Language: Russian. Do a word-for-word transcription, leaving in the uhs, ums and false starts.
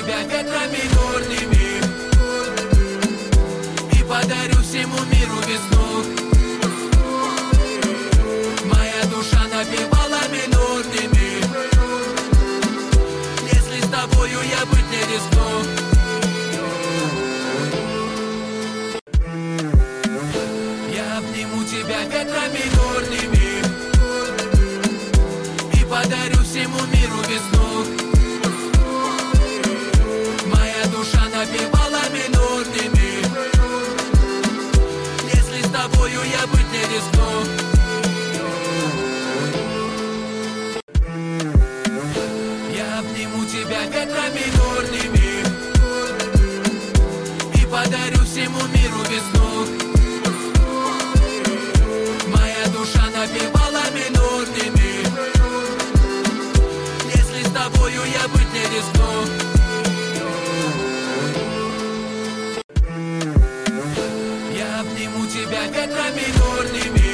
тебя ветрами горными и подарю всему миру весну. Моя душа напевала минорными. Если с тобою я быть не рискну. Я обниму тебя ветрами горными и подарю всему миру весну. Моя душа напевала минорными. Если с тобою я быть не рискну. Я обниму тебя ветрами горными и подарю всему миру весну. Моя душа напевала минорными. Если с тобою я быть не рискну. Я обниму тебя ветрами горными